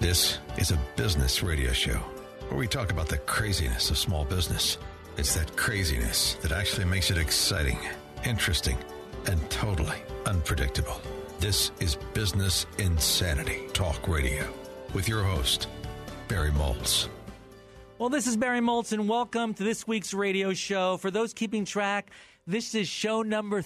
This is a business radio show where we talk about the craziness of small business. It's that craziness that actually makes it exciting, interesting, and totally unpredictable. This is Business Insanity Talk Radio with your host, Barry Moltz. Well, this is Barry Moltz, and welcome to this week's radio show. For those keeping track, this is show number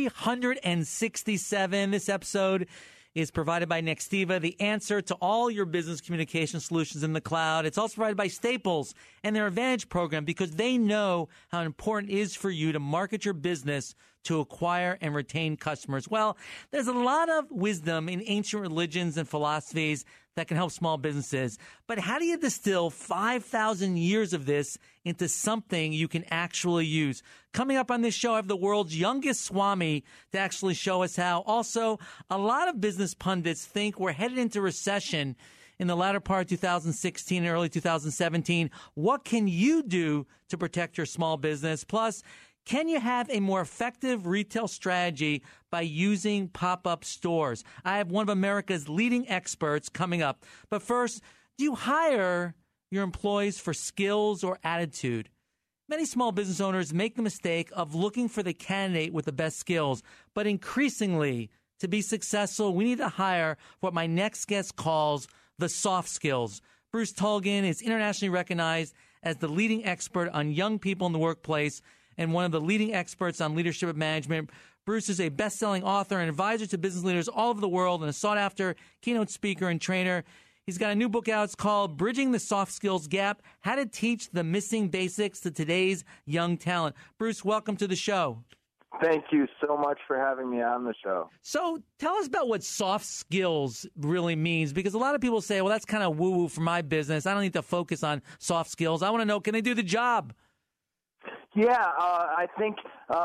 367. This episode is provided by Nextiva, the answer to all your business communication solutions in the cloud. It's also provided by Staples and their Advantage program because they know how important it is for you to market your business to acquire and retain customers. Well, there's a lot of wisdom in ancient religions and philosophies that can help small businesses. But how do you distill 5,000 years of this into something you can actually use? Coming up on this show, I have the world's youngest Swami to actually show us how. Also, a lot of business pundits think we're headed into recession in the latter part of 2016 and early 2017. What can you do to protect your small business? Plus, can you have a more effective retail strategy by using pop-up stores? I have one of America's leading experts coming up. But first, do you hire your employees for skills or attitude? Many small business owners make the mistake of looking for the candidate with the best skills. But increasingly, to be successful, we need to hire what my next guest calls the soft skills. Bruce Tulgan is internationally recognized as the leading expert on young people in the workplace and one of the leading experts on leadership and management. Bruce is a best-selling author and advisor to business leaders all over the world and a sought-after keynote speaker and trainer. He's got a new book out. It's called Bridging the Soft Skills Gap, How to Teach the Missing Basics to Today's Young Talent. Bruce, welcome to the show. Thank you so much for having me on the show. So tell us about what soft skills really means, because a lot of people say, well, that's kind of woo-woo for my business. I don't need to focus on soft skills. I want to know, can they do the job? Yeah, I think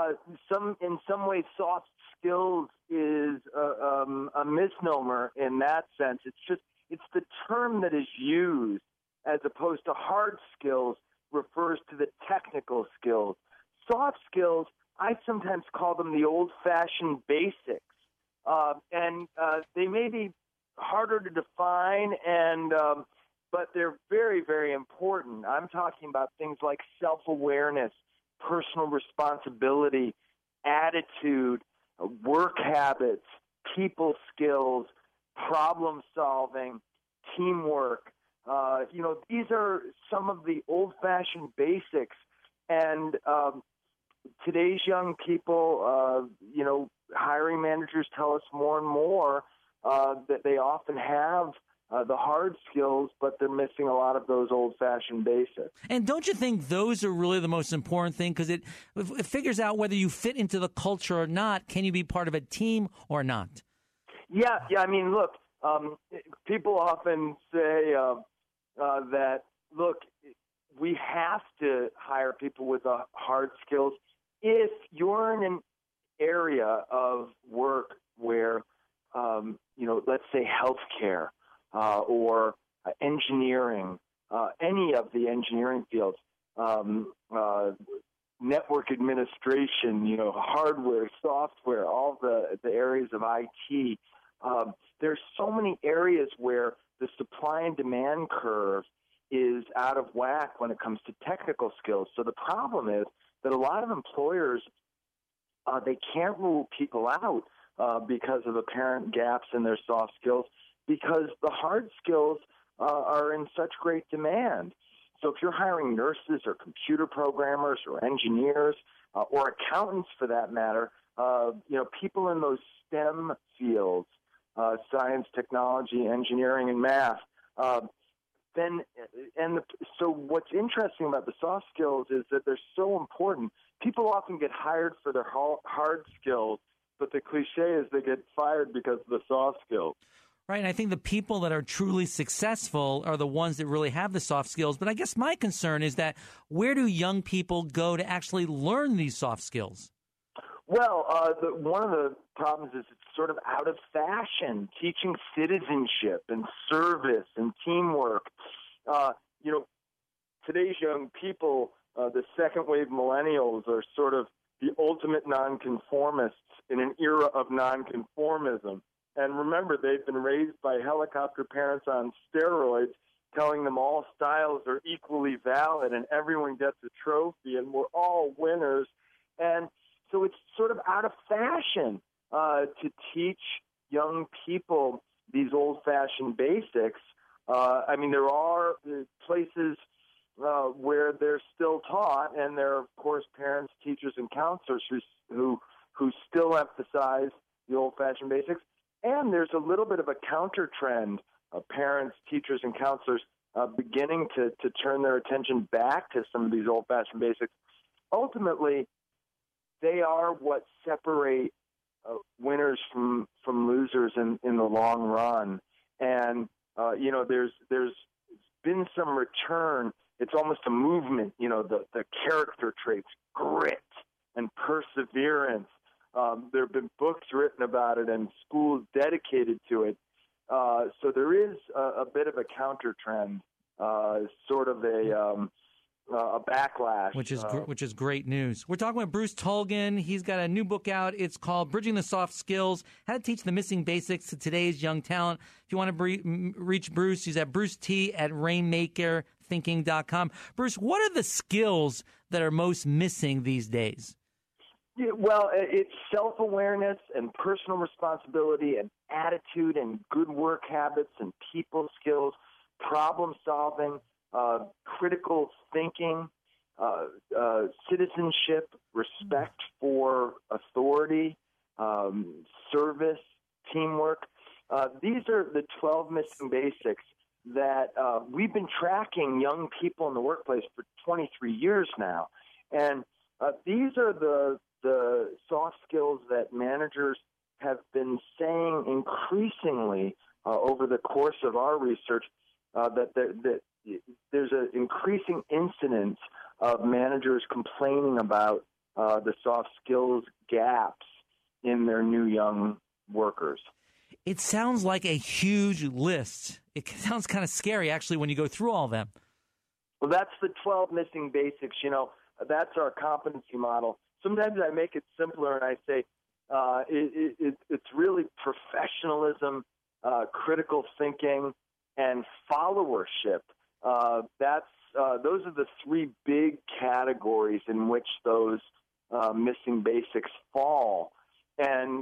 in some ways soft skills is a misnomer in that sense. It's the term that is used as opposed to hard skills refers to the technical skills. Soft skills, I sometimes call them the old-fashioned basics, and they may be harder to define but they're very, very important. I'm talking about things like self-awareness, personal responsibility, attitude, work habits, people skills, problem solving, teamwork. These are some of the old-fashioned basics. And today's young people, hiring managers tell us more and more that they often have the hard skills, but they're missing a lot of those old-fashioned basics. And don't you think those are really the most important thing? Because it figures out whether you fit into the culture or not. Can you be part of a team or not? Yeah. I mean, look, people often say that, look, we have to hire people with hard skills if you're in an area of work where, let's say healthcare, or engineering, any of the engineering fields, network administration, hardware, software, all the areas of IT. There's so many areas where the supply and demand curve is out of whack when it comes to technical skills. So the problem is that a lot of employers, they can't rule people out because of apparent gaps in their soft skills, because the hard skills are in such great demand. So if you're hiring nurses or computer programmers or engineers or accountants for that matter, people in those STEM fields, science, technology, engineering, and math, so what's interesting about the soft skills is that they're so important. People often get hired for their hard skills, but the cliche is they get fired because of the soft skills. Right, and I think the people that are truly successful are the ones that really have the soft skills. But I guess my concern is that where do young people go to actually learn these soft skills? Well, one of the problems is it's sort of out of fashion, teaching citizenship and service and teamwork. Today's young people, the second wave millennials, are sort of the ultimate nonconformists in an era of nonconformism. And remember, they've been raised by helicopter parents on steroids, telling them all styles are equally valid and everyone gets a trophy and we're all winners. And so it's sort of out of fashion to teach young people these old-fashioned basics. I mean, there are places where they're still taught, and there are, of course, parents, teachers, and counselors who still emphasize the old-fashioned basics. And there's a little bit of a counter trend of parents, teachers, and counselors beginning to turn their attention back to some of these old-fashioned basics. Ultimately, they are what separate winners from losers in the long run. And, there's been some return. It's almost a movement, the character traits, grit and perseverance. There have been books written about it and schools dedicated to it. So there is a bit of a counter trend, sort of a backlash. Which is great news. We're talking with Bruce Tulgan. He's got a new book out. It's called Bridging the Soft Skills, How to Teach the Missing Basics to Today's Young Talent. If you want to reach Bruce, he's at brucet@rainmakerthinking.com. Bruce, what are the skills that are most missing these days? Yeah, well, it's self-awareness and personal responsibility and attitude and good work habits and people skills, problem solving, critical thinking, citizenship, respect for authority, service, teamwork. These are the 12 missing basics that we've been tracking young people in the workplace for 23 years now. And these are the soft skills that managers have been saying increasingly over the course of our research that there's an increasing incidence of managers complaining about the soft skills gaps in their new young workers. It sounds like a huge list. It sounds kind of scary, actually, when you go through all of them. Well, that's the 12 missing basics. That's our competency model. Sometimes I make it simpler and I say it's really professionalism, critical thinking, and followership. Those are the three big categories in which those missing basics fall. And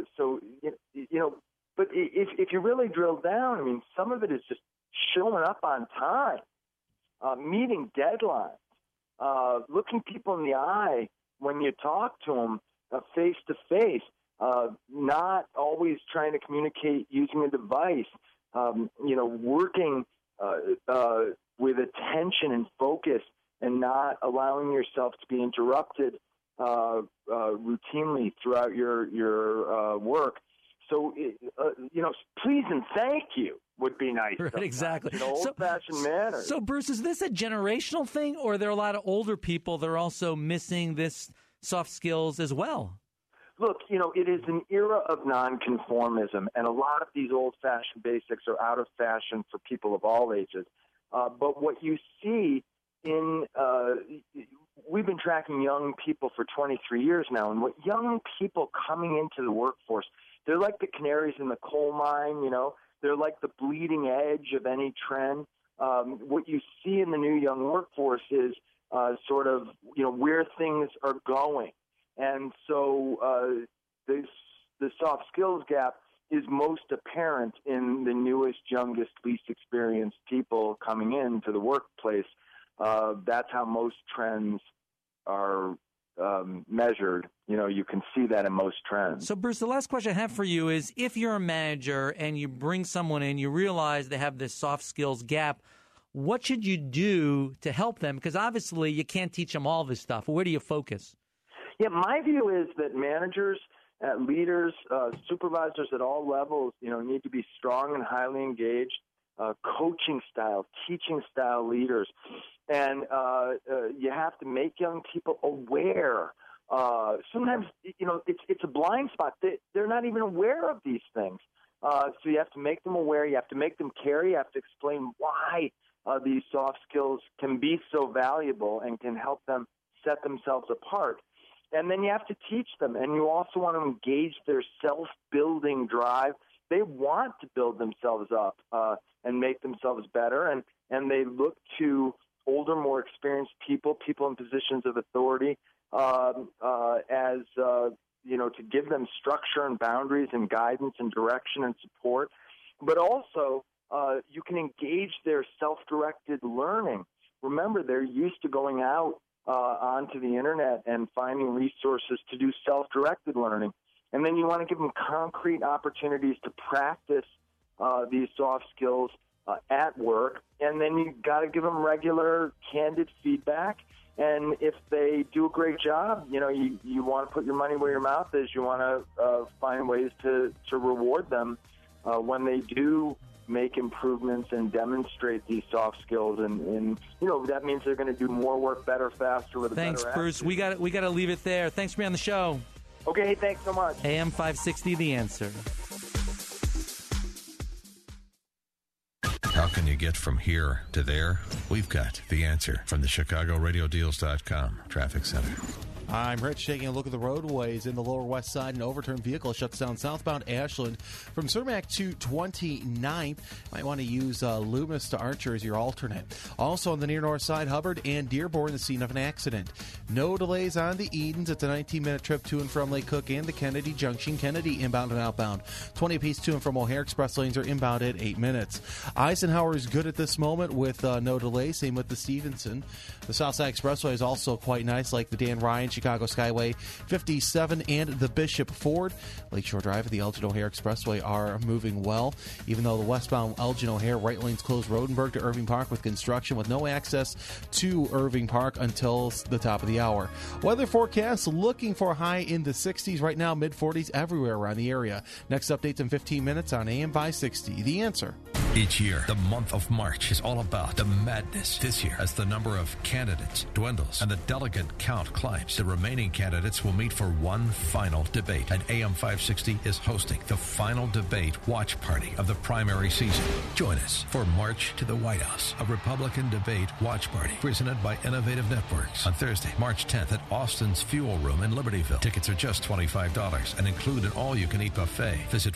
but if you really drill down, I mean, some of it is just showing up on time, meeting deadlines, looking people in the eye when you talk to them face to face, not always trying to communicate using a device, working with attention and focus and not allowing yourself to be interrupted routinely throughout your work. So, please and thank you would be nice. Right, exactly. Old-fashioned manners. So, Bruce, is this a generational thing, or are there a lot of older people that are also missing this soft skills as well? Look, it is an era of nonconformism, and a lot of these old-fashioned basics are out of fashion for people of all ages. But what you see we've been tracking young people for 23 years now, and what young people coming into the workforce, they're like the canaries in the coal mine, They're like the bleeding edge of any trend. What you see in the new young workforce is sort of, where things are going. And so the soft skills gap is most apparent in the newest, youngest, least experienced people coming into the workplace. That's how most trends are measured. You can see that in most trends. So, Bruce, the last question I have for you is, if you're a manager and you bring someone in, you realize they have this soft skills gap, what should you do to help them? Because obviously you can't teach them all this stuff. Where do you focus? Yeah, my view is that managers, leaders, supervisors at all levels, need to be strong and highly engaged, coaching style, teaching style leaders. And you have to make young people aware. Sometimes, it's a blind spot. They're not even aware of these things. So you have to make them aware. You have to make them care. You have to explain why these soft skills can be so valuable and can help them set themselves apart. And then you have to teach them. And you also want to engage their self-building drive they want to build themselves up and make themselves better, and they look to older, more experienced people in positions of authority as to give them structure and boundaries and guidance and direction and support. But also, you can engage their self-directed learning. Remember, they're used to going out onto the internet and finding resources to do self-directed learning. And then you want to give them concrete opportunities to practice these soft skills at work. And then you've got to give them regular, candid feedback. And if they do a great job, you want to put your money where your mouth is. You want to find ways to reward them when they do make improvements and demonstrate these soft skills, and that means they're going to do more work better, faster, with a better attitude. Thanks, Bruce. We got to leave it there. Thanks for being on the show. Okay, thanks so much. AM 560, The Answer. How can you get from here to there? We've got the answer from the ChicagoRadioDeals.com Traffic Center. I'm Rich, taking a look at the roadways in the Lower West Side. An overturned vehicle shuts down southbound Ashland from Cermak to 29th. Might want to use Loomis to Archer as your alternate. Also on the near north side, Hubbard and Dearborn, the scene of an accident. No delays on the Edens. It's a 19-minute trip to and from Lake Cook and the Kennedy Junction. Kennedy inbound and outbound. 20 apiece to and from O'Hare. Express lanes are inbound at 8 minutes. Eisenhower is good at this moment with no delay. Same with the Stevenson. The Southside Expressway is also quite nice, like the Dan Ryan Chicago Skyway 57 and the Bishop Ford. Lakeshore Drive and the Elgin O'Hare Expressway are moving well, even though the westbound Elgin O'Hare right lanes closed Rodenberg to Irving Park with construction, with no access to Irving Park until the top of the hour. Weather forecast looking for a high in the 60s right now, mid-40s everywhere around the area. Next updates in 15 minutes on AM 560. The Answer. Each year, the month of March is all about the madness. This year, as the number of candidates dwindles and the delegate count climbs, the remaining candidates will meet for one final debate. And AM 560 is hosting the final debate watch party of the primary season. Join us for March to the White House, a Republican debate watch party presented by Innovative Networks on Thursday, March 10th at Austin's Fuel Room in Libertyville. Tickets are just $25 and include an all-you-can-eat buffet. Visit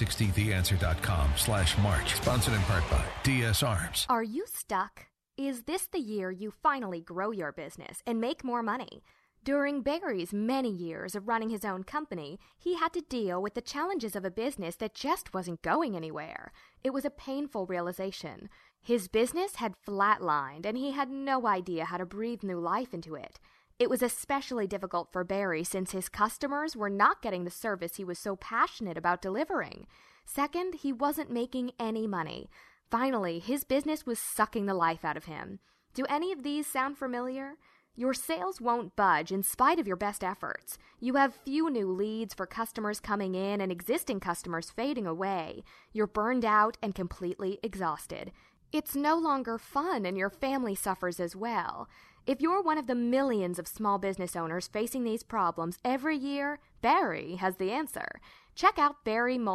560theanswer.com/March. Sponsored in part by DS Arms. Are you stuck? Is this the year you finally grow your business and make more money? During Barry's many years of running his own company, he had to deal with the challenges of a business that just wasn't going anywhere. It was a painful realization. His business had flatlined, and he had no idea how to breathe new life into it. It was especially difficult for Barry since his customers were not getting the service he was so passionate about delivering. Second, he wasn't making any money. Finally, his business was sucking the life out of him. Do any of these sound familiar? Your sales won't budge in spite of your best efforts. You have few new leads for customers coming in and existing customers fading away. You're burned out and completely exhausted. It's no longer fun, and your family suffers as well. If you're one of the millions of small business owners facing these problems every year, Barry has the answer. Check out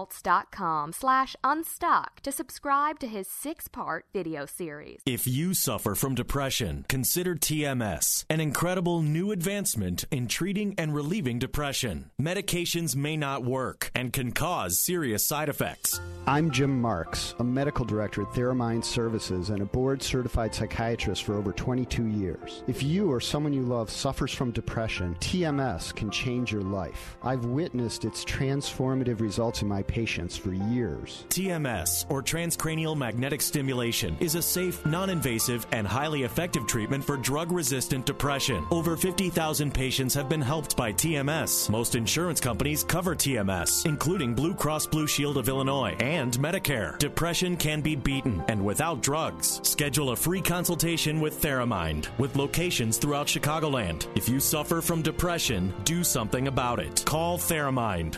barrymoltz.com/unstuck to subscribe to his 6-part video series. If you suffer from depression, consider TMS, an incredible new advancement in treating and relieving depression. Medications may not work and can cause serious side effects. I'm Jim Marks, a medical director at Theramind Services and a board-certified psychiatrist for over 22 years. If you or someone you love suffers from depression, TMS can change your life. I've witnessed its transformative results in my patients for years. TMS, or transcranial magnetic stimulation, is a safe, non-invasive, and highly effective treatment for drug-resistant depression. Over 50,000 patients have been helped by TMS. Most insurance companies cover TMS, including Blue Cross Blue Shield of Illinois and Medicare. Depression can be beaten, and without drugs. Schedule a free consultation with Theramind, with locations throughout Chicagoland. If you suffer from depression, do something about it. Call Theramind,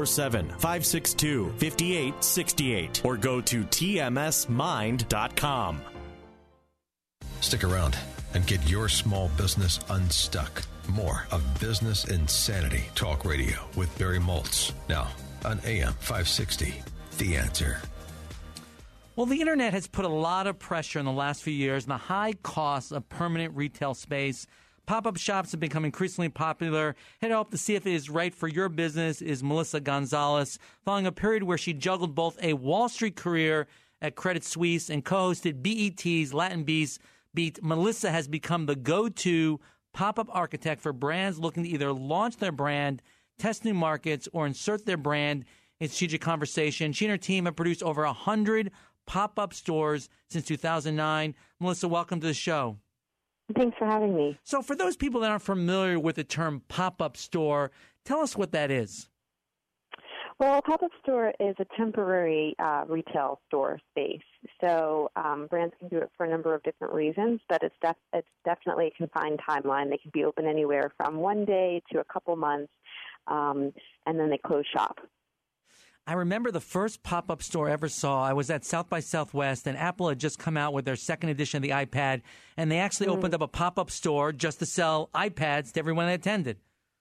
847-562-5868, or go to tmsmind.com. Stick around and get your small business unstuck. More of Business Insanity Talk Radio with Barry Moltz. Now on AM 560, The Answer. Well, the internet has put a lot of pressure in the last few years on the high cost of permanent retail space, Pop-up shops have become increasingly popular. Here to help to see if it is right for your business is Melissa Gonzalez. Following a period where she juggled both a Wall Street career at Credit Suisse and co-hosted BET's Latin Beat, Melissa has become the go-to pop-up architect for brands looking to either launch their brand, test new markets, or insert their brand in strategic conversation. She and her team have produced over 100 pop-up stores since 2009. Melissa, welcome to the show. Thanks for having me. So for those people that aren't familiar with the term pop-up store, tell us what that is. Well, a pop-up store is a temporary retail store space. So brands can do it for a number of different reasons, but it's definitely a confined timeline. They can be open anywhere from one day to a couple months, and then they close shop. I remember the first pop-up store I ever saw. I was at South by Southwest, and Apple had just come out with their second edition of the iPad, and they actually opened up a pop-up store just to sell iPads to everyone that attended.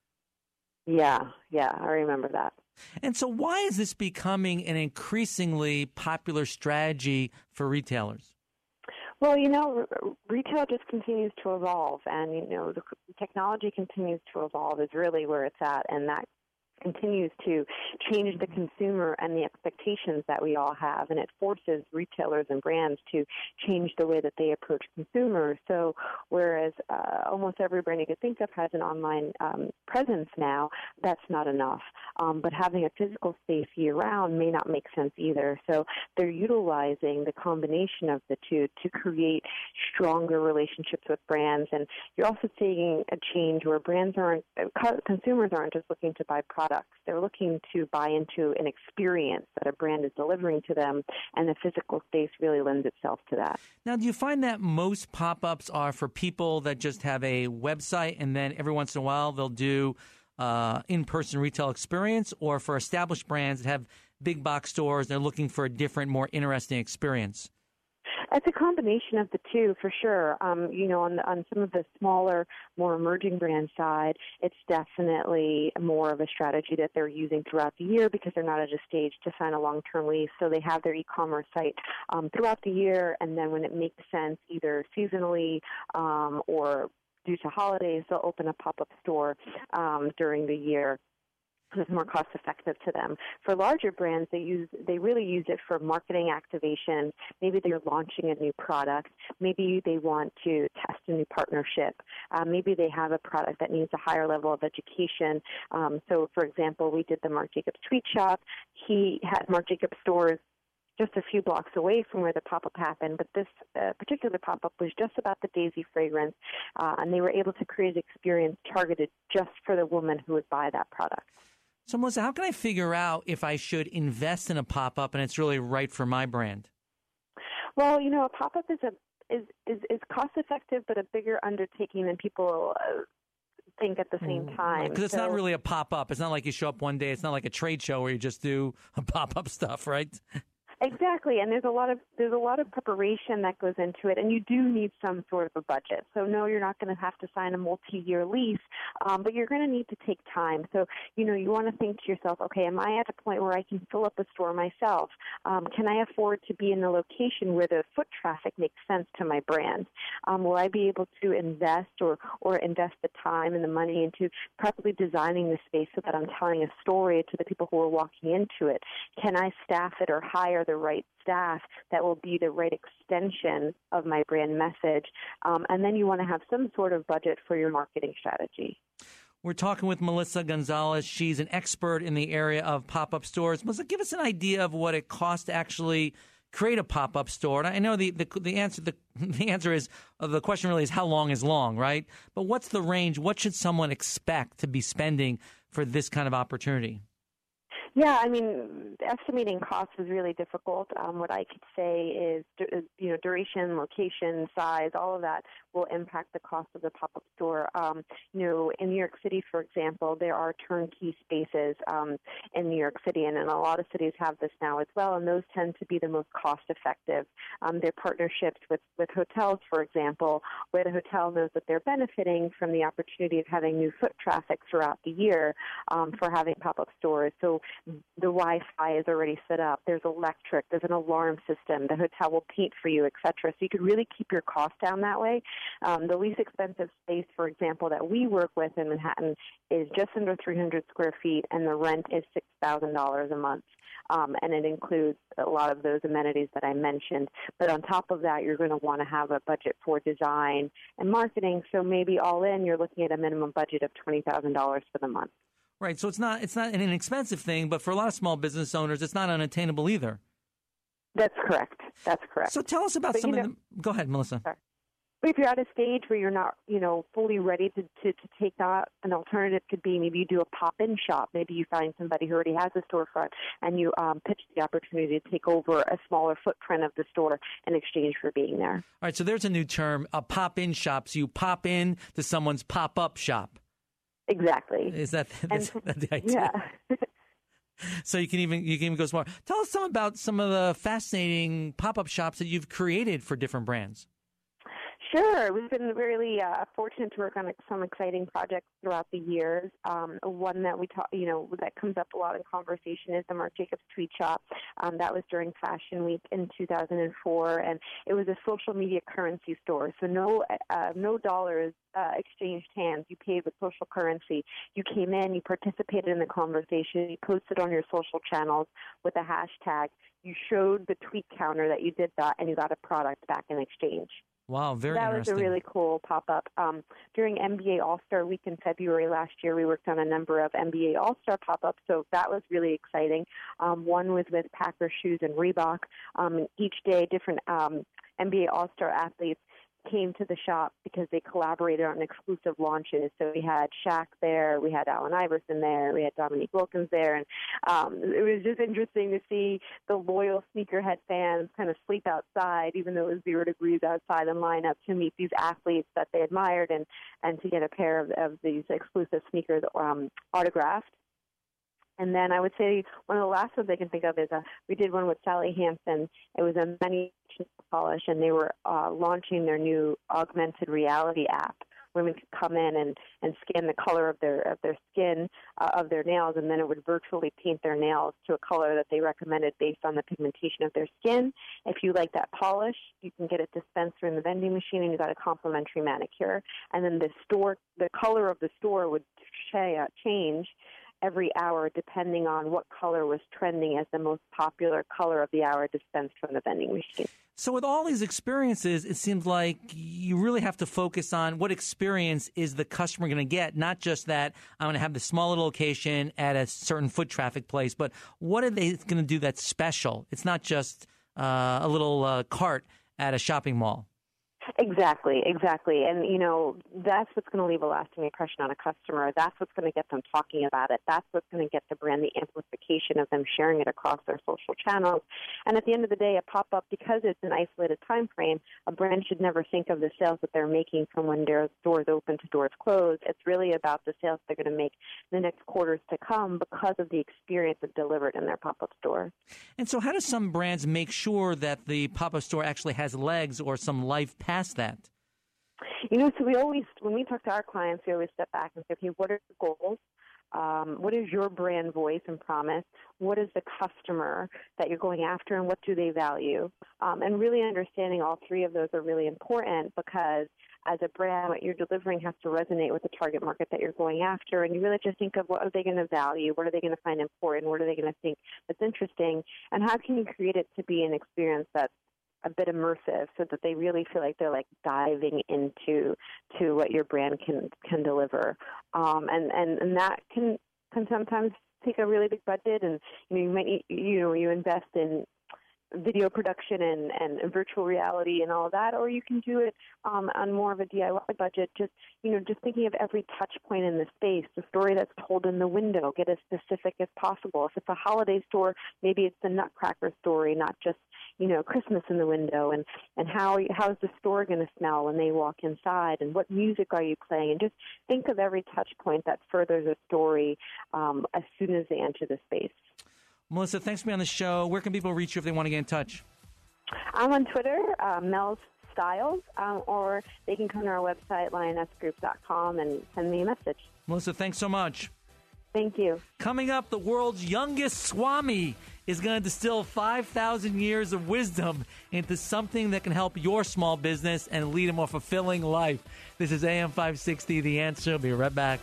Yeah, I remember that. And so why is this becoming an increasingly popular strategy for retailers? Well, retail just continues to evolve, and, the technology continues to evolve is really where it's at, and that continues to change the consumer and the expectations that we all have, and it forces retailers and brands to change the way that they approach consumers. So whereas almost every brand you could think of has an online presence now, that's not enough. But having a physical space year-round may not make sense either. So they're utilizing the combination of the two to create stronger relationships with brands. And you're also seeing a change where consumers aren't just looking to buy products. They're looking to buy into an experience that a brand is delivering to them, and the physical space really lends itself to that. Now, do you find that most pop-ups are for people that just have a website and then every once in a while they'll do in-person retail experience, or for established brands that have big box stores, they're looking for a different, more interesting experience? It's a combination of the two, for sure. On some of the smaller, more emerging brand side, it's definitely more of a strategy that they're using throughout the year because they're not at a stage to sign a long-term lease. So they have their e-commerce site throughout the year, and then when it makes sense, either seasonally or due to holidays, they'll open a pop-up store during the year. It's more cost effective to them. For larger brands, they really use it for marketing activation. Maybe they're launching a new product. Maybe they want to test a new partnership. Maybe they have a product that needs a higher level of education. So, for example, we did the Marc Jacobs Tweet Shop. He had Marc Jacobs stores just a few blocks away from where the pop-up happened, but this particular pop-up was just about the Daisy fragrance, and they were able to create an experience targeted just for the woman who would buy that product. So, Melissa, how can I figure out if I should invest in a pop-up and it's really right for my brand? Well, a pop-up is cost-effective, but a bigger undertaking than people think at the same time. Because it's not really a pop-up. It's not like you show up one day. It's not like a trade show where you just do a pop-up stuff, right? Exactly, and there's a lot of preparation that goes into it, and you do need some sort of a budget. So no, you're not going to have to sign a multi-year lease, but you're going to need to take time. So you want to think to yourself, okay, am I at a point where I can fill up a store myself? Can I afford to be in a location where the foot traffic makes sense to my brand? Will I be able to invest or invest the time and the money into properly designing the space so that I'm telling a story to the people who are walking into it? Can I staff it or hire the right staff that will be the right extension of my brand message? And then you want to have some sort of budget for your marketing strategy. We're talking with Melissa Gonzalez. She's an expert in the area of pop-up stores. Melissa, give us an idea of what it costs to actually create a pop-up store. And I know the answer is the question really is how long is long, right? But what's the range? What should someone expect to be spending for this kind of opportunity? Yeah, estimating costs is really difficult. What I could say is, duration, location, size, all of that will impact the cost of the pop-up store. In New York City, for example, there are turnkey spaces in New York City, and a lot of cities have this now as well, and those tend to be the most cost-effective. They're partnerships with hotels, for example, where the hotel knows that they're benefiting from the opportunity of having new foot traffic throughout the year for having pop-up stores. So The Wi-Fi is already set up. There's electric. There's an alarm system. The hotel will paint for you, et cetera. So you could really keep your costs down that way. The least expensive space, for example, that we work with in Manhattan is just under 300 square feet, and the rent is $6,000 a month. And it includes a lot of those amenities that I mentioned. But on top of that, you're going to want to have a budget for design and marketing. So maybe all in, you're looking at a minimum budget of $20,000 for the month. Right. So it's not an inexpensive thing, but for a lot of small business owners, it's not unattainable either. That's correct. So tell us about some of them. Go ahead, Melissa. Sorry. But if you're at a stage where you're not, fully ready to take that, an alternative could be maybe you do a pop-in shop. Maybe you find somebody who already has a storefront and you pitch the opportunity to take over a smaller footprint of the store in exchange for being there. All right, so there's a new term, a pop-in shop. So you pop in to someone's pop-up shop. Exactly. Is that the idea? Yeah. So you can even go smaller. Tell us about some of the fascinating pop-up shops that you've created for different brands. Sure. We've been really fortunate to work on some exciting projects throughout the years. One that we talk, that comes up a lot in conversation is the Marc Jacobs Tweed Shop. That was during Fashion Week in 2004, and it was a social media currency store. So no dollars exchanged hands. You paid with social currency. You came in, you participated in the conversation, you posted on your social channels with a hashtag. You showed the tweet counter that you did that, and you got a product back in exchange. Wow, very interesting. That was a really cool pop-up. During NBA All-Star Week in February last year, we worked on a number of NBA All-Star pop-ups, so that was really exciting. One was with Packer Shoes and Reebok. Each day, different NBA All-Star athletes came to the shop because they collaborated on exclusive launches. So we had Shaq there, we had Allen Iverson there, we had Dominique Wilkins there, and it was just interesting to see the loyal sneakerhead fans kind of sleep outside, even though it was 0 degrees outside, and line up to meet these athletes that they admired and to get a pair of these exclusive sneakers autographed. And then I would say one of the last ones I can think of is we did one with Sally Hansen. It was a many polish, and they were launching their new augmented reality app. Women could come in and scan the color of their skin, of their nails, and then it would virtually paint their nails to a color that they recommended based on the pigmentation of their skin. If you like that polish, you can get it dispensed in the vending machine, and you got a complimentary manicure. And then the color of the store would change every hour depending on what color was trending as the most popular color of the hour dispensed from the vending machine. So with all these experiences, it seems like you really have to focus on what experience is the customer going to get, not just that I'm going to have this small little location at a certain foot traffic place, but what are they going to do that's special? It's not just a little cart at a shopping mall. Exactly. And, that's what's going to leave a lasting impression on a customer. That's what's going to get them talking about it. That's what's going to get the brand the amplification of them sharing it across their social channels. And at the end of the day, a pop-up, because it's an isolated time frame, a brand should never think of the sales that they're making from when their doors open to doors close. It's really about the sales they're going to make in the next quarters to come because of the experience that's delivered in their pop-up store. And so how do some brands make sure that the pop-up store actually has legs or some life past that? So when we talk to our clients, we always step back and say, okay, what are your goals? What is your brand voice and promise? What is the customer that you're going after, and what do they value? And really understanding all three of those are really important, because as a brand, what you're delivering has to resonate with the target market that you're going after. And you really just think of what are they going to value? What are they going to find important? What are they going to think that's interesting? And how can you create it to be an experience that's a bit immersive, so that they really feel like they're like diving into what your brand can deliver, and that can sometimes take a really big budget, and you might you invest in video production and virtual reality and all of that, or you can do it on more of a DIY budget. Just thinking of every touch point in the space, the story that's told in the window. Get as specific as possible. If it's a holiday store, maybe it's the Nutcracker story, not just Christmas in the window, and how is the store going to smell when they walk inside, and what music are you playing, and just think of every touch point that furthers a story as soon as they enter the space. Melissa, thanks for being on the show. Where can people reach you if they want to get in touch? I'm on Twitter, Mel's Styles, or they can come to our website, lionesgroup.com, and send me a message. Melissa, thanks so much. Thank you. Coming up, the world's youngest Swami is going to distill 5,000 years of wisdom into something that can help your small business and lead a more fulfilling life. This is AM 560, The Answer. We'll be right back.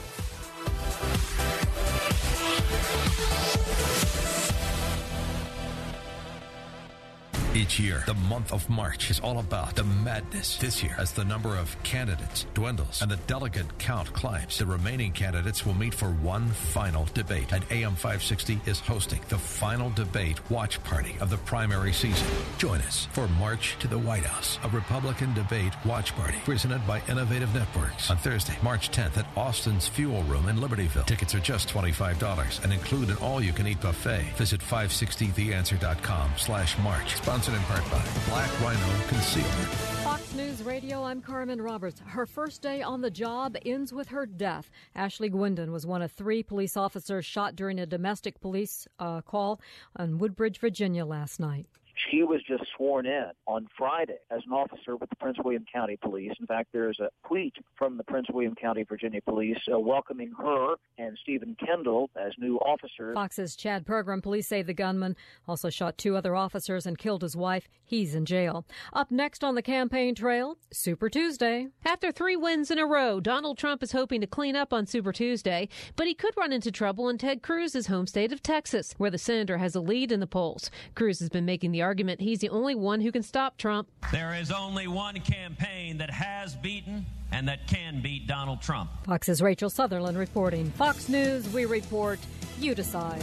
Each year, the month of March is all about the madness. This year, as the number of candidates dwindles and the delegate count climbs, the remaining candidates will meet for one final debate. And AM 560 is hosting the final debate watch party of the primary season. Join us for March to the White House, a Republican debate watch party presented by Innovative Networks on Thursday, March 10th at Austin's Fuel Room in Libertyville. Tickets are just $25 and include an all-you-can-eat buffet. Visit 560theanswer.com/March. Sponsored in part by Black Rhino Concealment. Fox News Radio, I'm Carmen Roberts. Her first day on the job ends with her death. Ashley Gwendon was one of 3 police officers shot during a domestic police call on Woodbridge, Virginia last night. She was just sworn in on Friday as an officer with the Prince William County Police. In fact, there's a tweet from the Prince William County, Virginia Police welcoming her and Stephen Kendall as new officers. Fox's Chad Pegram. Police say the gunman also shot 2 other officers and killed his wife. He's in jail. Up next on the campaign trail, Super Tuesday. After 3 wins in a row, Donald Trump is hoping to clean up on Super Tuesday, but he could run into trouble in Ted Cruz's home state of Texas, where the senator has a lead in the polls. Cruz has been making the argument he's the only one who can stop Trump. There is only one campaign that has beaten and that can beat Donald Trump. Fox's Rachel Sutherland reporting. Fox News, we report, you decide.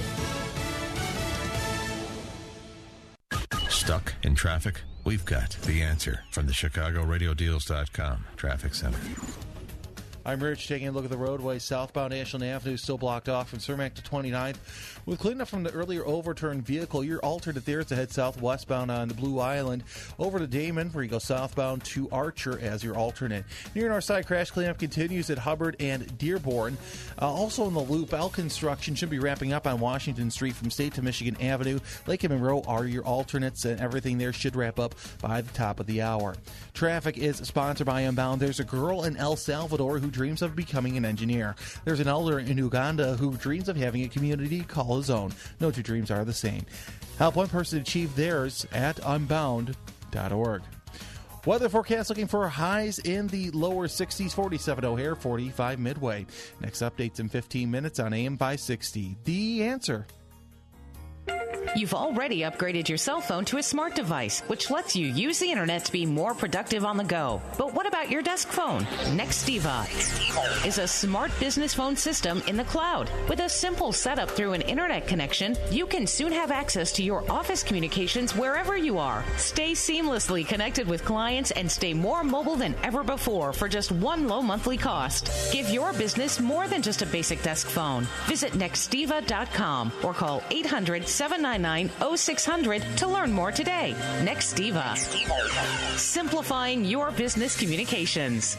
Stuck in traffic? We've got the answer from the ChicagoRadioDeals.com Traffic Center. I'm Rich, taking a look at the roadway. Southbound Ashland Avenue still blocked off from Cermak to 29th. With cleanup from the earlier overturned vehicle, your alternate there is to head southwestbound on the Blue Island over to Damon, where you go southbound to Archer as your alternate. Near North Side, crash cleanup continues at Hubbard and Dearborn. Also in the loop, L construction should be wrapping up on Washington Street from State to Michigan Avenue. Lake and Monroe are your alternates, and everything there should wrap up by the top of the hour. Traffic is sponsored by Unbound. There's a girl in El Salvador who dreams of becoming an engineer. There's an elder in Uganda who dreams of having a community call his own. No 2 dreams are the same. Help one person achieve theirs at unbound.org. Weather forecast looking for highs in the lower 60s, 47 O'Hare, 45 Midway. Next updates in 15 minutes on AM 560. The Answer. You've already upgraded your cell phone to a smart device, which lets you use the internet to be more productive on the go. But what about your desk phone? Nextiva is a smart business phone system in the cloud. With a simple setup through an internet connection, you can soon have access to your office communications wherever you are. Stay seamlessly connected with clients and stay more mobile than ever before for just one low monthly cost. Give your business more than just a basic desk phone. Visit Nextiva.com or call 800-799-0600 to learn more today. Nextiva. Simplifying your business communications.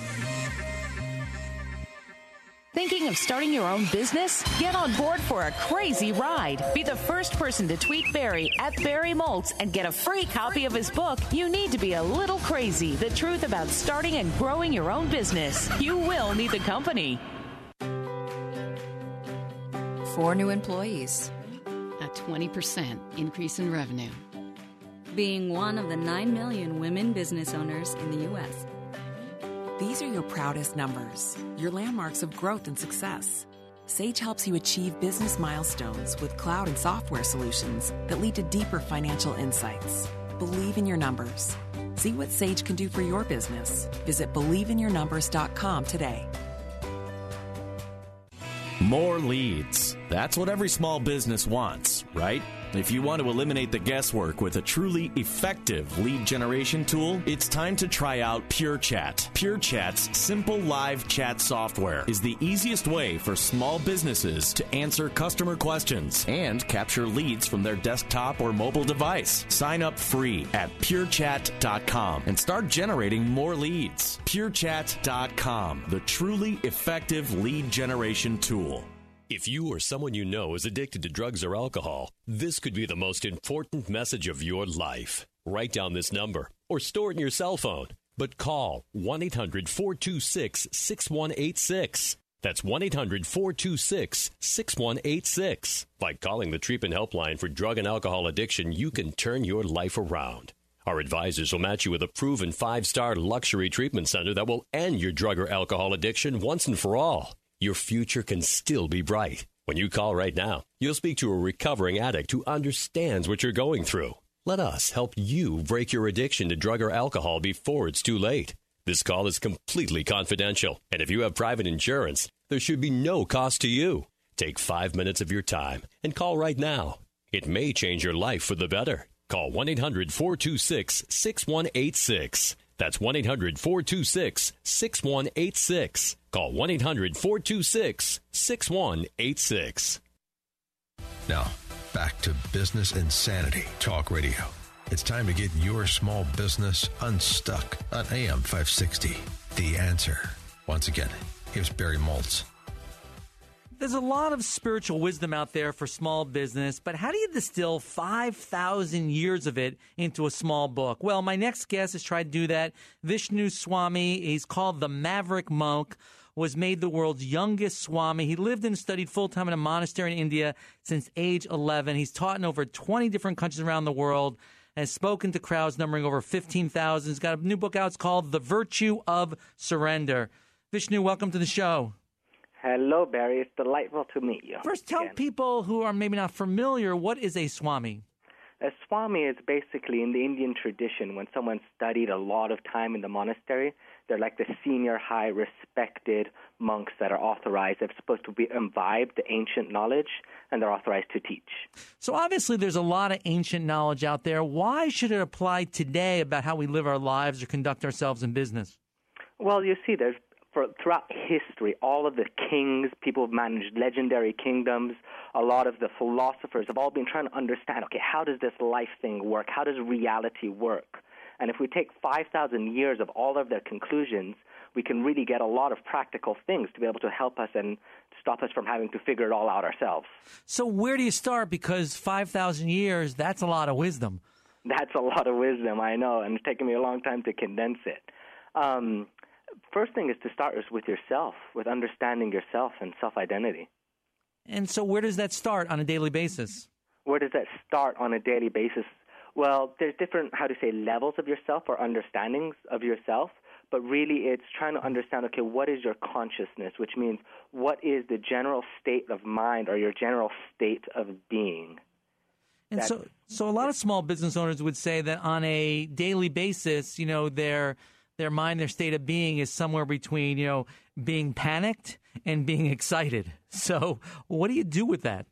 Thinking of starting your own business? Get on board for a crazy ride. Be the first person to tweet Barry at Barry Moltz and get a free copy of his book, You Need to Be a Little Crazy, The Truth About Starting and Growing Your Own Business. You will need the company. 4 new employees. A 20% increase in revenue. Being one of the 9 million women business owners in the U.S. These are your proudest numbers, your landmarks of growth and success. Sage helps you achieve business milestones with cloud and software solutions that lead to deeper financial insights. Believe in your numbers. See what Sage can do for your business. Visit BelieveInYourNumbers.com today. More leads. That's what every small business wants, right? If you want to eliminate the guesswork with a truly effective lead generation tool, it's time to try out PureChat. PureChat's simple live chat software is the easiest way for small businesses to answer customer questions and capture leads from their desktop or mobile device. Sign up free at PureChat.com and start generating more leads. PureChat.com, the truly effective lead generation tool. If you or someone you know is addicted to drugs or alcohol, this could be the most important message of your life. Write down this number or store it in your cell phone. But call 1-800-426-6186. That's 1-800-426-6186. By calling the treatment helpline for drug and alcohol addiction, you can turn your life around. Our advisors will match you with a proven 5-star luxury treatment center that will end your drug or alcohol addiction once and for all. Your future can still be bright. When you call right now, you'll speak to a recovering addict who understands what you're going through. Let us help you break your addiction to drug or alcohol before it's too late. This call is completely confidential, and if you have private insurance, there should be no cost to you. Take 5 minutes of your time and call right now. It may change your life for the better. Call 1-800-426-6186. That's 1-800-426-6186. Call 1-800-426-6186. Now, back to Business Insanity Talk Radio. It's time to get your small business unstuck on AM 560. The Answer. Once again, here's Barry Maltz. There's a lot of spiritual wisdom out there for small business, but how do you distill 5,000 years of it into a small book? Well, my next guest has tried to do that. Vishnu Swami, he's called the Maverick Monk, was made the world's youngest Swami. He lived and studied full-time in a monastery in India since age 11. He's taught in over 20 different countries around the world, has spoken to crowds numbering over 15,000. He's got a new book out. It's called The Virtue of Surrender. Vishnu, welcome to the show. Hello, Barry. It's delightful to meet you. First, tell people who are maybe not familiar, what is a Swami? A Swami is basically, in the Indian tradition, when someone studied a lot of time in the monastery, they're like the senior, high, respected monks that are authorized. They're supposed to be imbibed the ancient knowledge, and they're authorized to teach. So obviously there's a lot of ancient knowledge out there. Why should it apply today about how we live our lives or conduct ourselves in business? Well, you see, throughout history, all of the kings, people who've managed legendary kingdoms, a lot of the philosophers have all been trying to understand, okay, how does this life thing work? How does reality work? And if we take 5,000 years of all of their conclusions, we can really get a lot of practical things to be able to help us and stop us from having to figure it all out ourselves. So where do you start? Because 5,000 years, that's a lot of wisdom. That's a lot of wisdom, I know, and it's taken me a long time to condense it. First thing is to start with yourself, with understanding yourself and self-identity. And so where does that start on a daily basis? Where does that start on a daily basis? Well, there's different, levels of yourself or understandings of yourself, but really it's trying to understand, okay, what is your consciousness, which means what is the general state of mind or your general state of being? And so a lot of small business owners would say that on a daily basis, their mind, their state of being is somewhere between, being panicked and being excited. So what do you do with that?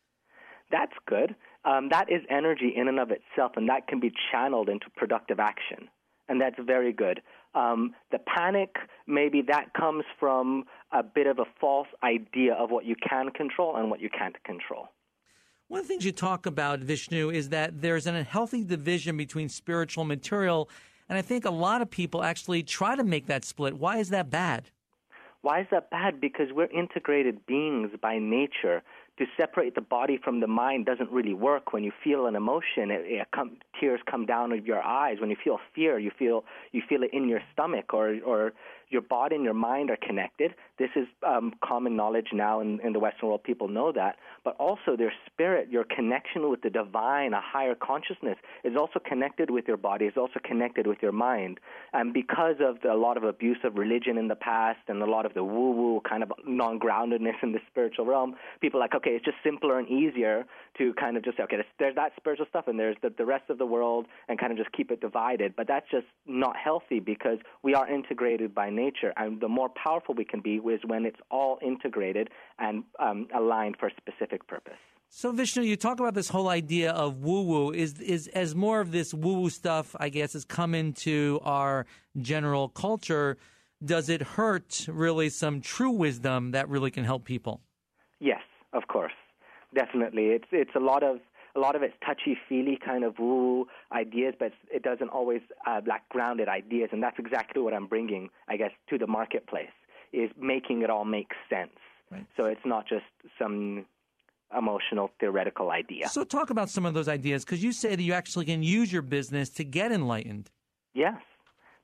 That's good. That is energy in and of itself, and that can be channeled into productive action, and that's very good. The panic, maybe that comes from a bit of a false idea of what you can control and what you can't control. One of the things you talk about, Vishnu, is that there's an unhealthy division between spiritual and material, and I think a lot of people actually try to make that split. Why is that bad? Why is that bad? Because we're integrated beings by nature. To separate the body from the mind doesn't really work. When you feel an emotion, tears come down of your eyes. When you feel fear, you feel it in your stomach, or your body and your mind are connected. This is common knowledge now in the Western world. People know that. But also their spirit, your connection with the divine, a higher consciousness, is also connected with your body, is also connected with your mind. And because of a lot of abuse of religion in the past and a lot of the woo-woo kind of non-groundedness in the spiritual realm, people are like, okay, it's just simpler and easier to kind of just say, okay, there's that spiritual stuff and there's the rest of the world, and kind of just keep it divided. But that's just not healthy, because we are integrated by nature, and the more powerful we can be is when it's all integrated and aligned for a specific purpose. So, Vishnu, you talk about this whole idea of woo-woo. Is as more of this woo-woo stuff, I guess, has come into our general culture, does it hurt really some true wisdom that really can help people? Yes, of course, definitely. It's a lot of it's touchy-feely kind of woo ideas, but it doesn't always lack grounded ideas, and that's exactly what I'm bringing, I guess, to the marketplace, is making it all make sense. Right. So it's not just some emotional, theoretical idea. So talk about some of those ideas, because you say that you actually can use your business to get enlightened. Yes.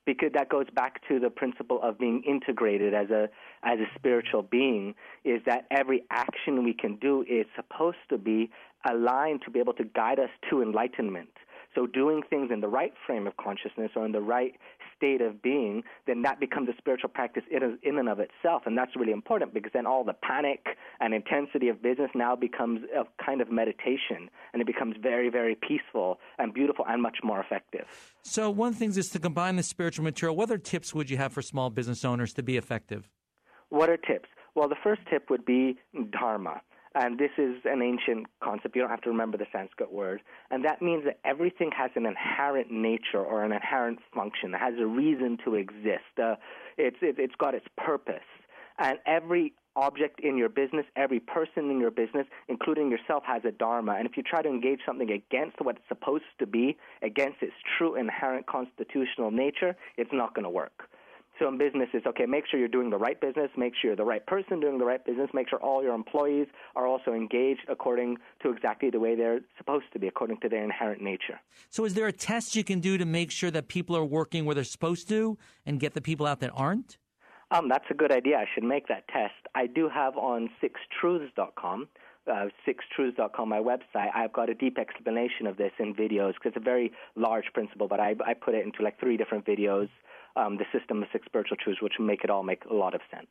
because that goes back to the principle of being integrated as a spiritual being, is that every action we can do is supposed to be aligned to be able to guide us to enlightenment. So doing things in the right frame of consciousness or in the right state of being, then that becomes a spiritual practice in and of itself. And that's really important, because then all the panic and intensity of business now becomes a kind of meditation, and it becomes very, very peaceful and beautiful and much more effective. So one thing is to combine the spiritual material. What other tips would you have for small business owners to be effective? What are tips? Well, the first tip would be dharma. And this is an ancient concept. You don't have to remember the Sanskrit word. And that means that everything has an inherent nature or an inherent function. It has a reason to exist. It's got its purpose. And every object in your business, every person in your business, including yourself, has a dharma. And if you try to engage something against what it's supposed to be, against its true inherent constitutional nature, it's not going to work. So in business, it's okay, make sure you're doing the right business, make sure you're the right person doing the right business, make sure all your employees are also engaged according to exactly the way they're supposed to be, according to their inherent nature. So is there a test you can do to make sure that people are working where they're supposed to and get the people out that aren't? That's a good idea. I should make that test. I do have on sixtruths.com, sixtruths.com, my website, I've got a deep explanation of this in videos, because it's a very large principle, but I put it into like 3 different videos. The system of 6 spiritual truths, which make it all make a lot of sense.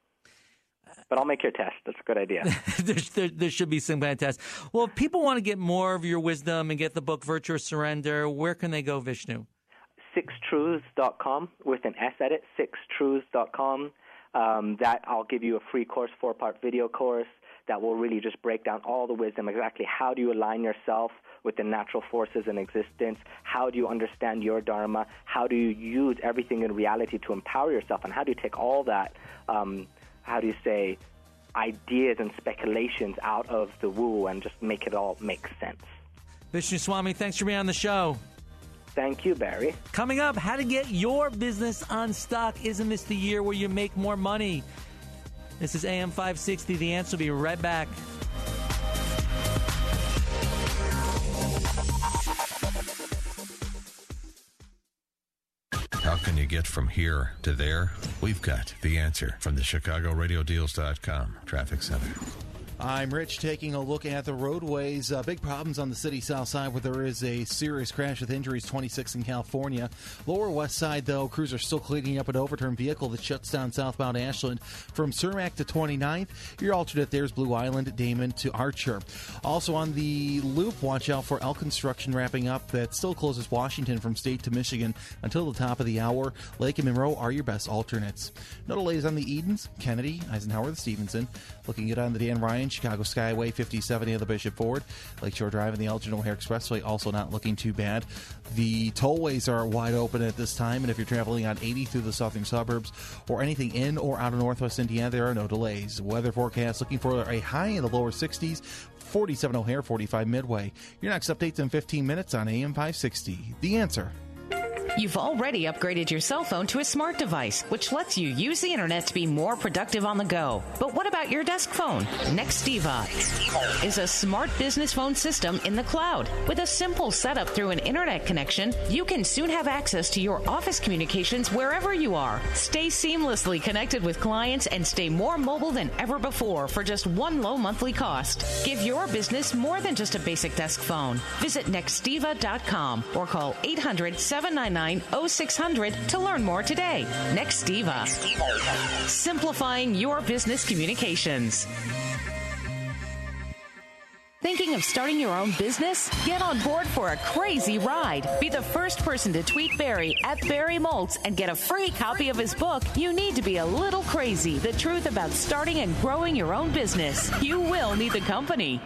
But I'll make your test. That's a good idea. there should be some kind of test. Well, if people want to get more of your wisdom and get the book Virtuous Surrender, where can they go, Vishnu? sixtruths.com with an S at it, sixtruths.com. That I'll give you a free course, 4-part video course that will really just break down all the wisdom, exactly how do you align yourself with the natural forces in existence, how do you understand your dharma, how do you use everything in reality to empower yourself, and how do you take all that, ideas and speculations out of the woo and just make it all make sense. Vishnu Swami, thanks for being on the show. Thank you, Barry. Coming up, how to get your business unstuck. Isn't this the year where you make more money? This is AM 560. The Answer will be right back. How can you get from here to there? We've got the answer from the ChicagoRadioDeals.com Traffic Center. I'm Rich, taking a look at the roadways. Big problems on the city south side where there is a serious crash with injuries, 26 in California. Lower west side, though, crews are still cleaning up an overturned vehicle that shuts down southbound Ashland from Cermak to 29th. Your alternate there's Blue Island, Damon to Archer. Also on the loop, watch out for L construction wrapping up that still closes Washington from State to Michigan until the top of the hour. Lake and Monroe are your best alternates. No delays on the Edens, Kennedy, Eisenhower, the Stevenson. Looking good on the Dan Ryan, Chicago Skyway, 57 of the Bishop Ford. Lakeshore Drive and the Elgin O'Hare Expressway also not looking too bad. The tollways are wide open at this time, and if you're traveling on 80 through the southern suburbs or anything in or out of northwest Indiana, there are no delays. Weather forecast looking for a high in the lower 60s, 47 O'Hare, 45 Midway. Your next update's in 15 minutes on AM 560. The Answer. You've already upgraded your cell phone to a smart device, which lets you use the internet to be more productive on the go. But what about your desk phone? Nextiva is a smart business phone system in the cloud. With a simple setup through an internet connection, you can soon have access to your office communications wherever you are. Stay seamlessly connected with clients and stay more mobile than ever before for just one low monthly cost. Give your business more than just a basic desk phone. Visit Nextiva.com or call 800-799-0600 to learn more today. Nextiva. Simplifying your business communications. Thinking of starting your own business? Get on board for a crazy ride. Be the first person to tweet Barry at Barry Moltz and get a free copy of his book, You Need to Be a Little Crazy, The Truth About Starting and Growing Your Own Business. You will need the company.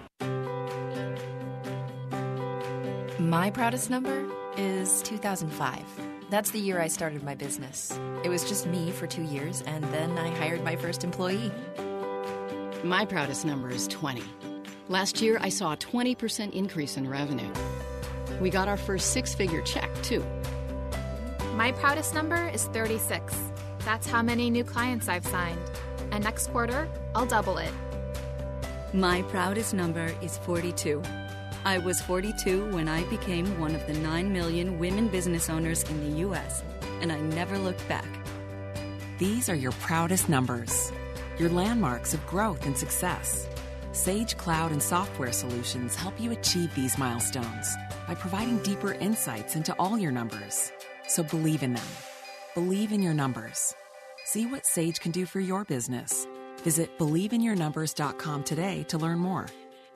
My proudest number is 2005. That's the year I started my business. It was just me for 2 years, and then I hired my first employee. My proudest number is 20. Last year, I saw a 20% increase in revenue. We got our first 6-figure check, too. My proudest number is 36. That's how many new clients I've signed. And next quarter, I'll double it. My proudest number is 42. I was 42 when I became one of the 9 million women business owners in the U.S., and I never looked back. These are your proudest numbers, your landmarks of growth and success. Sage Cloud and Software Solutions help you achieve these milestones by providing deeper insights into all your numbers. So believe in them. Believe in your numbers. See what Sage can do for your business. Visit BelieveInYourNumbers.com today to learn more.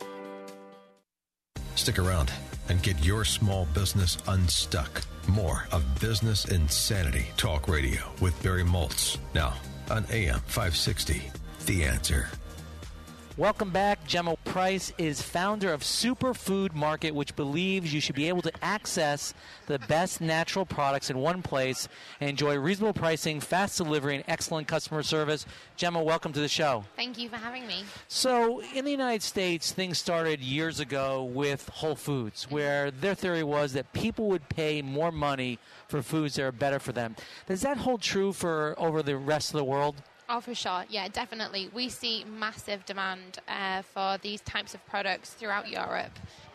Stick around and get your small business unstuck. More of Business Insanity Talk Radio with Barry Moltz. Now on AM 560, The Answer. Welcome back. Gemma Price is founder of Superfood Market, which believes you should be able to access the best natural products in one place and enjoy reasonable pricing, fast delivery, and excellent customer service. Gemma, welcome to the show. Thank you for having me. So in the United States, things started years ago with Whole Foods, where their theory was that people would pay more money for foods that are better for them. Does that hold true for over the rest of the world? Oh, for sure. Yeah, definitely. We see massive demand for these types of products throughout Europe.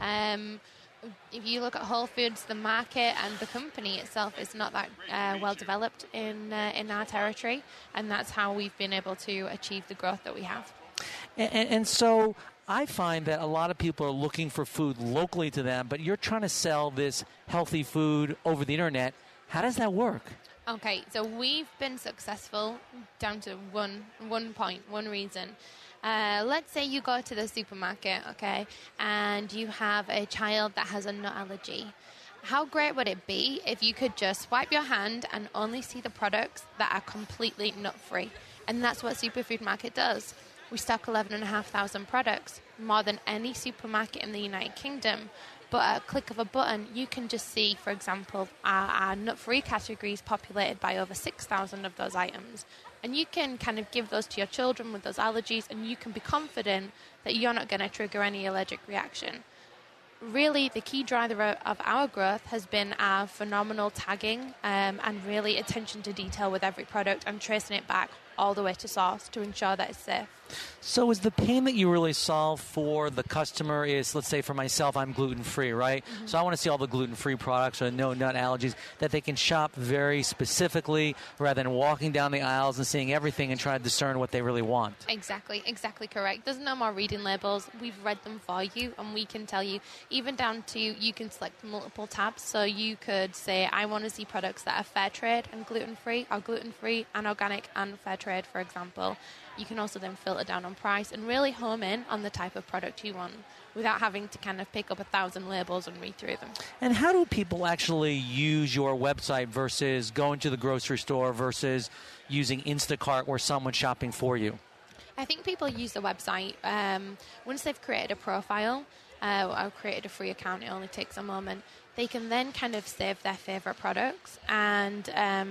If you look at Whole Foods, the market and the company itself is not that well developed in our territory, and that's how we've been able to achieve the growth that we have. And so I find that a lot of people are looking for food locally to them, but you're trying to sell this healthy food over the internet. How does that work? Okay, so we've been successful down to one point, one reason. Let's say you go to the supermarket, okay, and you have a child that has a nut allergy. How great would it be if you could just swipe your hand and only see the products that are completely nut-free? And that's what Superfood Market does. We stock 11,500 products, more than any supermarket in the United Kingdom. But at a click of a button, you can just see, for example, our nut-free categories populated by over 6,000 of those items. And you can kind of give those to your children with those allergies, and you can be confident that you're not going to trigger any allergic reaction. Really, the key driver of our growth has been our phenomenal tagging and really attention to detail with every product and tracing it back all the way to source to ensure that it's safe. So is the pain that you really solve for the customer is, let's say for myself, I'm gluten-free, right? Mm-hmm. So I want to see all the gluten-free products or no nut allergies, that they can shop very specifically rather than walking down the aisles and seeing everything and trying to discern what they really want. Exactly correct. There's no more reading labels. We've read them for you, and we can tell you, even down to you can select multiple tabs. So you could say, I want to see products that are fair trade and gluten-free, or gluten-free and organic and fair trade, for example. You can also then filter down on price and really home in on the type of product you want without having to kind of pick up 1,000 labels and read through them. And how do people actually use your website versus going to the grocery store versus using Instacart or someone shopping for you? I think people use the website once they've created a profile or created a free account. It only takes a moment. They can then kind of save their favorite products and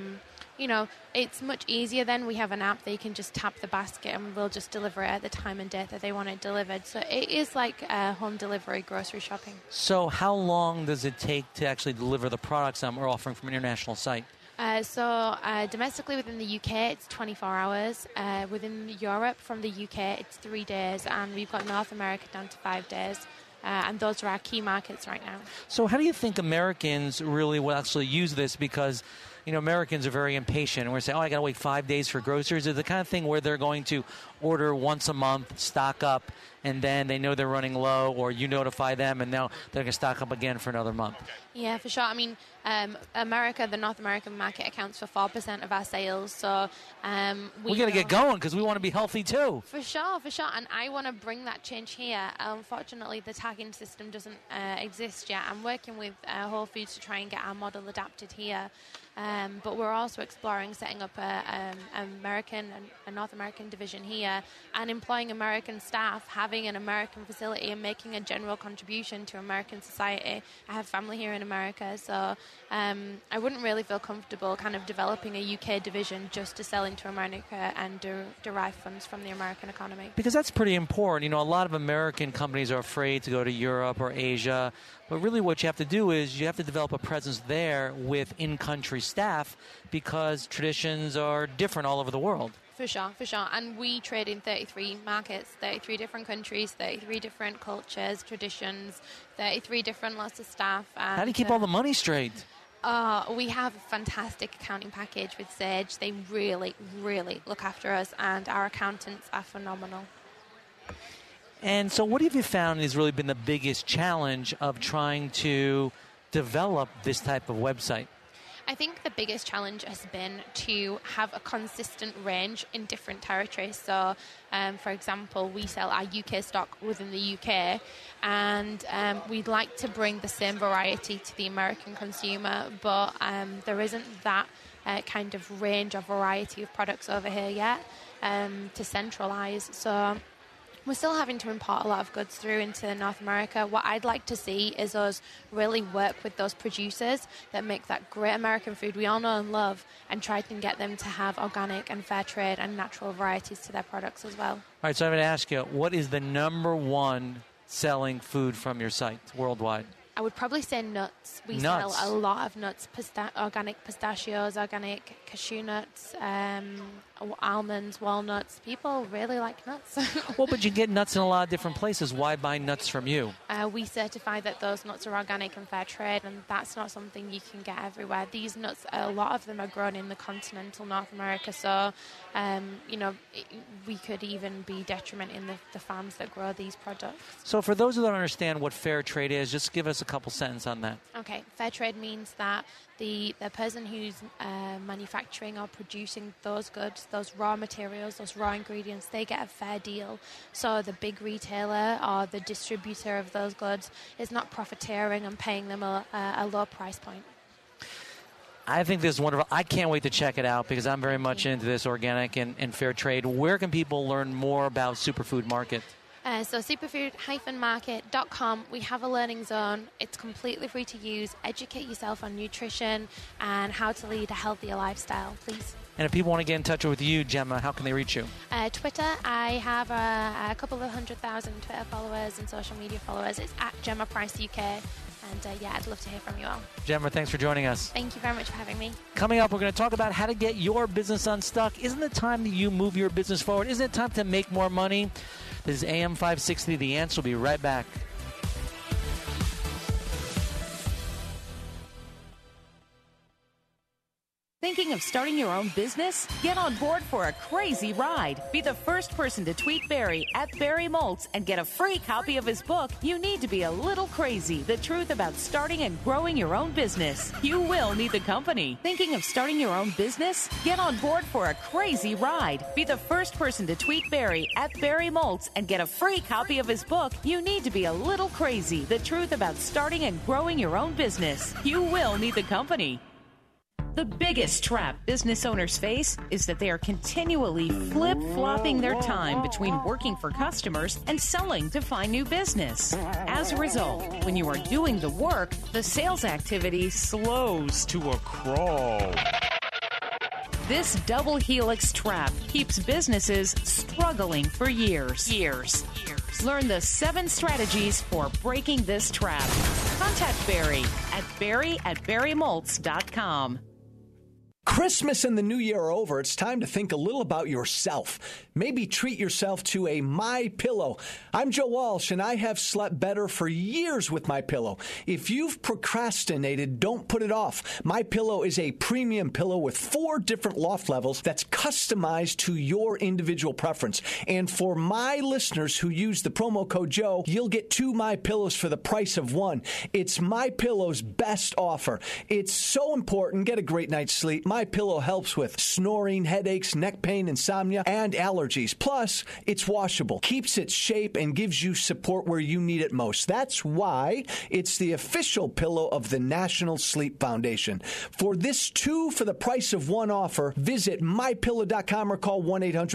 it's much easier then. We have an app, they can just tap the basket and we'll just deliver it at the time and date that they want it delivered. So it is like home delivery grocery shopping. So how long does it take to actually deliver the products we're offering from an international site? Domestically within the UK, it's 24 hours. Within Europe, from the UK, it's 3 days. And we've got North America down to 5 days. And those are our key markets right now. So how do you think Americans really will actually use this? Because Americans are very impatient. And we're saying, I got to wait 5 days for groceries. Is the kind of thing where they're going to order once a month, stock up, and then they know they're running low, or you notify them, and now they're going to stock up again for another month? Yeah, for sure. I mean, America, the North American market accounts for 4% of our sales. So we got to get going because we want to be healthy too. For sure. And I want to bring that change here. Unfortunately, the tagging system doesn't exist yet. I'm working with Whole Foods to try and get our model adapted here. But we're also exploring setting up a North American division here and employing American staff, having an American facility and making a general contribution to American society. I have family here in America, so I wouldn't really feel comfortable kind of developing a UK division just to sell into America and derive funds from the American economy. Because that's pretty important. A lot of American companies are afraid to go to Europe or Asia. But really what you have to do is you have to develop a presence there with in-country staff because traditions are different all over the world. For sure. And we trade in 33 markets, 33 different countries, 33 different cultures, traditions, 33 different lots of staff. And how do you keep all the money straight? We have a fantastic accounting package with Sage. They really, really look after us, and our accountants are phenomenal. And so what have you found has really been the biggest challenge of trying to develop this type of website? I think the biggest challenge has been to have a consistent range in different territories. So, for example, we sell our UK stock within the UK, and we'd like to bring the same variety to the American consumer, but there isn't that kind of range or variety of products over here yet to centralise. So we're still having to import a lot of goods through into North America. What I'd like to see is us really work with those producers that make that great American food we all know and love, and try to get them to have organic and fair trade and natural varieties to their products as well. All right, so I'm going to ask you, what is the number one selling food from your site worldwide? I would probably say nuts. We Nuts. sell a lot of nuts, organic pistachios, organic cashew nuts, almonds, walnuts. People really like nuts. Well, but you get nuts in a lot of different places. Why buy nuts from you? We certify that those nuts are organic and fair trade, and that's not something you can get everywhere. These nuts, a lot of them are grown in the continental North America, so we could even be detriment in the farms that grow these products. So for those who don't understand what fair trade is, just give us a couple sentences on that. Okay, fair trade means that the person who's manufacturing or producing those goods, those raw materials, those raw ingredients, they get a fair deal. So the big retailer or the distributor of those goods is not profiteering and paying them a low price point. I think this is wonderful. I can't wait to check it out because I'm very much into this organic and fair trade. Where can people learn more about Superfood Market? So superfood-market.com, we have a learning zone. It's completely free to use. Educate yourself on nutrition and how to lead a healthier lifestyle, please. And if people want to get in touch with you, Gemma, how can they reach you? Twitter, I have a couple of 100,000 Twitter followers and social media followers. It's at Gemma Price UK. And I'd love to hear from you all. Gemma, thanks for joining us. Thank you very much for having me. Coming up, we're going to talk about how to get your business unstuck. Isn't it time that you move your business forward? Isn't it time to make more money? This is AM 560. The Answer. Will be right back. Thinking of starting your own business? Get on board for a crazy ride. Be the first person to tweet Barry at Barry Moltz and get a free copy of his book, You Need to Be a Little Crazy, The Truth About Starting and Growing Your Own Business. You will need the company. Thinking of starting your own business? Get on board for a crazy ride. Be the first person to tweet Barry at Barry Moltz and get a free copy of his book, You Need to Be a Little Crazy, The Truth About Starting and Growing Your Own Business. You will need the company. The biggest trap business owners face is that they are continually flip-flopping their time between working for customers and selling to find new business. As a result, when you are doing the work, the sales activity slows to a crawl. This double helix trap keeps businesses struggling for years. Learn the 7 strategies for breaking this trap. Contact Barry at barry@barrymoltz.com. Christmas and the New Year are over. It's time to think a little about yourself. Maybe treat yourself to a MyPillow. I'm Joe Walsh, and I have slept better for years with MyPillow. If you've procrastinated, don't put it off. MyPillow is a premium pillow with 4 different loft levels that's customized to your individual preference. And for my listeners who use the promo code Joe, you'll get 2 MyPillows for the price of 1. It's MyPillow's best offer. It's so important. Get a great night's sleep. MyPillow helps with snoring, headaches, neck pain, insomnia, and allergies. Plus, it's washable, keeps its shape, and gives you support where you need it most. That's why it's the official pillow of the National Sleep Foundation. For this 2 for the price of 1 offer, visit MyPillow.com or call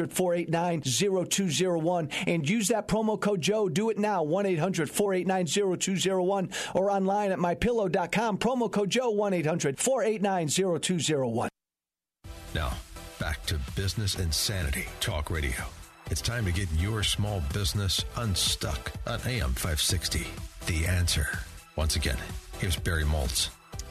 1-800-489-0201 and use that promo code Joe. Do it now, 1-800-489-0201 or online at MyPillow.com. Promo code Joe, 1-800-489-0201. Now, back to Business Insanity Talk Radio. It's time to get your small business unstuck on AM 560. The Answer. Once again, here's Barry Moltz.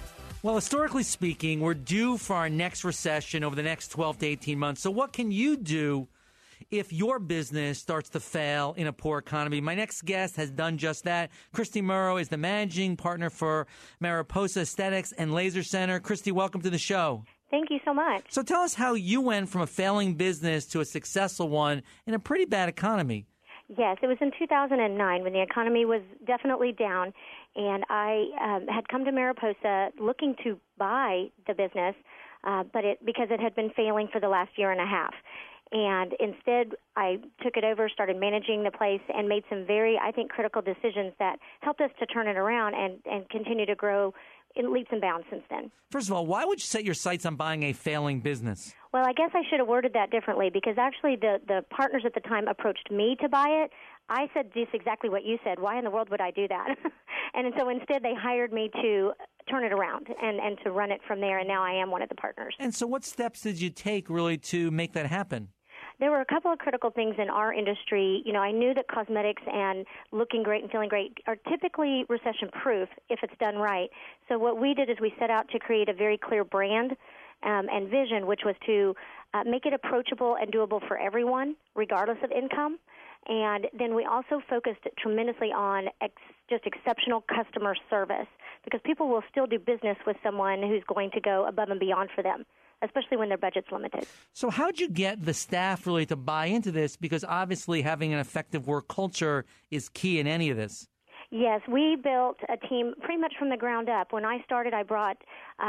Well, historically speaking, we're due for our next recession over the next 12 to 18 months. So what can you do if your business starts to fail in a poor economy? My next guest has done just that. Christy Murrow is the managing partner for Mariposa Aesthetics and Laser Center. Christy, welcome to the show. Thank you so much. So tell us how you went from a failing business to a successful one in a pretty bad economy. Yes, it was in 2009 when the economy was definitely down, and I had come to Mariposa looking to buy the business, because it had been failing for the last year and a half. And instead, I took it over, started managing the place, and made some very, I think, critical decisions that helped us to turn it around and continue to grow in leaps and bounds since then. First of all, why would you set your sights on buying a failing business? Well, I guess I should have worded that differently, because actually the partners at the time approached me to buy it. I said just exactly what you said. Why in the world would I do that? And so instead they hired me to turn it around and to run it from there, and now I am one of the partners. And so what steps did you take really to make that happen? There were a couple of critical things in our industry. You know, I knew that cosmetics and looking great and feeling great are typically recession-proof if it's done right. So what we did is we set out to create a very clear brand and vision, which was to make it approachable and doable for everyone, regardless of income. And then we also focused tremendously on just exceptional customer service, because people will still do business with someone who's going to go above and beyond for them, especially when their budget's limited. So how'd you get the staff really to buy into this? Because obviously having an effective work culture is key in any of this. Yes, we built a team pretty much from the ground up. When I started, I brought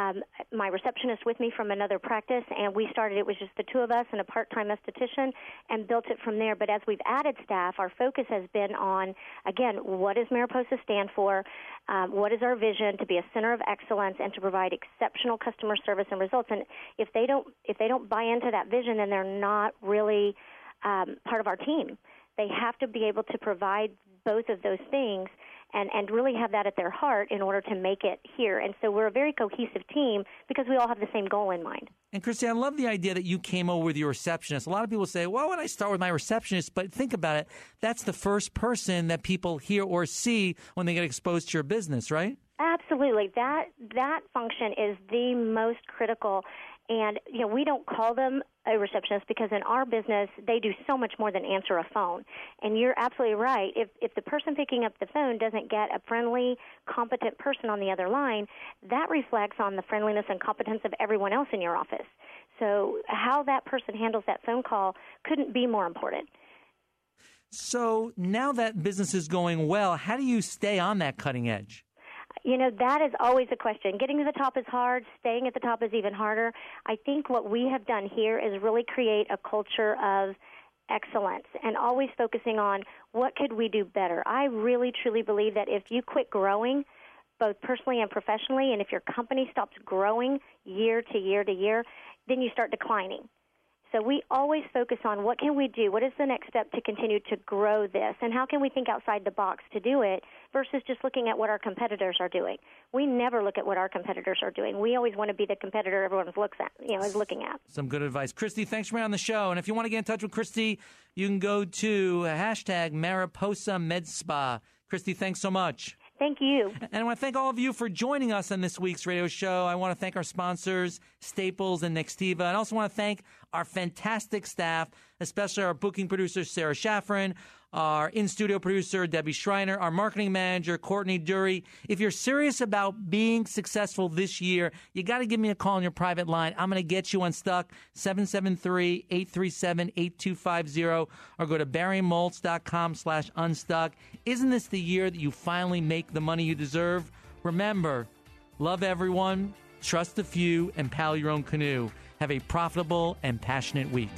my receptionist with me from another practice, and we started, it was just the two of us and a part-time esthetician, and built it from there. But as we've added staff, our focus has been on, again, what does Mariposa stand for? What is our vision to be a center of excellence and to provide exceptional customer service and results? And if they don't buy into that vision, then they're not really part of our team. They have to be able to provide both of those things and really have that at their heart in order to make it here. And so we're a very cohesive team because we all have the same goal in mind. And Christy, I love the idea that you came over with your receptionist. A lot of people say, well, when I start with my receptionist, but think about it, that's the first person that people hear or see when they get exposed to your business, right? Absolutely. That function is the most critical. And, you know, we don't call them a receptionist because in our business, they do so much more than answer a phone. And you're absolutely right. If the person picking up the phone doesn't get a friendly, competent person on the other line, that reflects on the friendliness and competence of everyone else in your office. So how that person handles that phone call couldn't be more important. So now that business is going well, how do you stay on that cutting edge? You know, that is always a question. Getting to the top is hard. Staying at the top is even harder. I think what we have done here is really create a culture of excellence and always focusing on what could we do better. I really, truly believe that if you quit growing, both personally and professionally, and if your company stops growing year to year to year, then you start declining. So we always focus on what can we do, what is the next step to continue to grow this, and how can we think outside the box to do it versus just looking at what our competitors are doing. We never look at what our competitors are doing. We always want to be the competitor everyone is looking at. Some good advice. Christy, thanks for being on the show. And if you want to get in touch with Christy, you can go to hashtag Mariposa Med Spa. Christy, thanks so much. Thank you. And I want to thank all of you for joining us on this week's radio show. I want to thank our sponsors, Staples and Nextiva. And I also want to thank our fantastic staff, especially our booking producer, Sarah Shaffron, our in-studio producer, Debbie Schreiner, our marketing manager, Courtney Dury. If you're serious about being successful this year, you got to give me a call on your private line. I'm going to get you unstuck, 773-837-8250, or go to barrymoltz.com/unstuck. Isn't this the year that you finally make the money you deserve? Remember, love everyone, trust the few, and paddle your own canoe. Have a profitable and passionate week.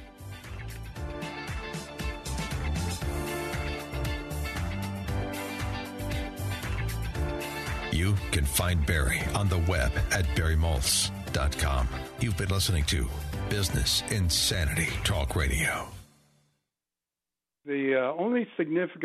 You can find Barry on the web at barrymoltz.com. You've been listening to Business Insanity Talk Radio. The only significant